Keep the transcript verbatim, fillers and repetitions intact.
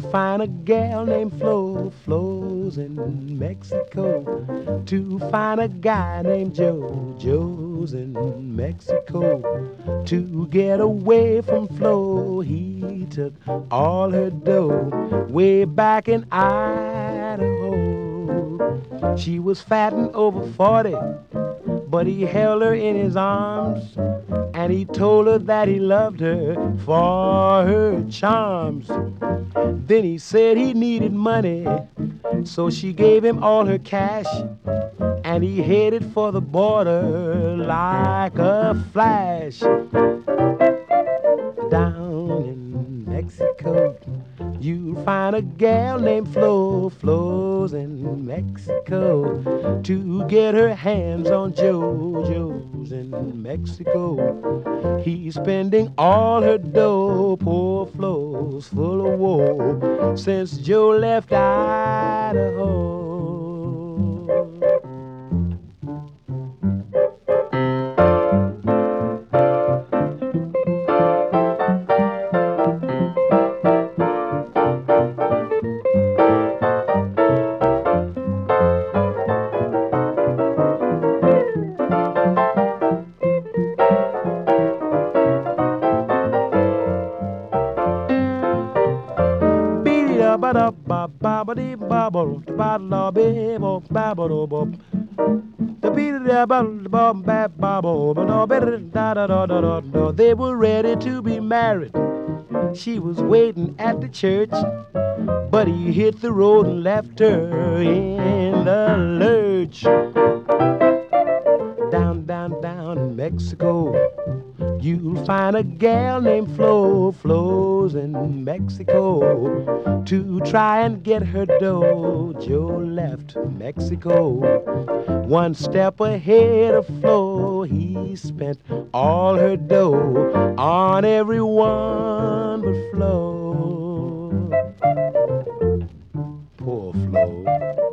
find a gal named Flo, Flo's in Mexico. To find a guy named Joe, Joe's in Mexico. To get away from Flo, he took all her dough way back in Idaho. She was fat and over forty, but he held her in his arms and he told her that he loved her for her charms. Then he said he needed money, so she gave him all her cash, and he headed for the border like a flash. Down in Mexico, you'll find a gal named Flo, Flo's in Mexico. To get her hands on Joe, Joe's in Mexico. He's spending all her dough, poor Flo's full of woe, since Joe left Idaho. Ba da ba ba ba dee ba ba ba da be bo ba ba do bo. The beat da ba ba ba ba bo ba da ba da da da da da. They were ready to be married. She was waiting at the church, but he hit the road and left her in the lurch. Down, down, down in Mexico, you'll find a gal named Flo, Flo's in Mexico. To try and get her dough, Joe left Mexico. One step ahead of Flo, he spent all her dough on everyone but Flo. Poor Flo.